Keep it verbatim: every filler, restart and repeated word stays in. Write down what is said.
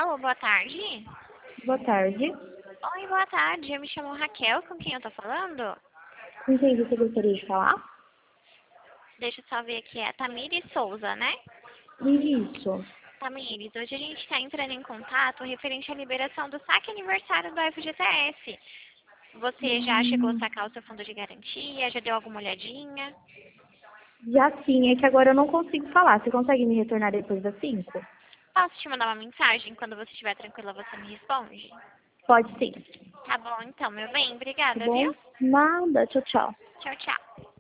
Alô, boa tarde. Boa tarde. Oi, boa tarde. Eu me chamo Raquel, com quem eu tô falando? Com quem você gostaria de falar? Deixa eu só ver aqui, é Tamires Souza, né? Isso. Tamires, hoje a gente está entrando em contato referente à liberação do saque aniversário do F G T S. Você já chegou a Hum, sacar o seu fundo de garantia? Já deu alguma olhadinha? já sim, é que agora eu não consigo falar. Você consegue me retornar depois das cinco? Posso te mandar uma mensagem? Quando você estiver tranquila, você me responde? Pode sim. Tá bom, então, meu bem. Tá Obrigada, viu? bom? Nada. Tchau, tchau. Tchau, tchau.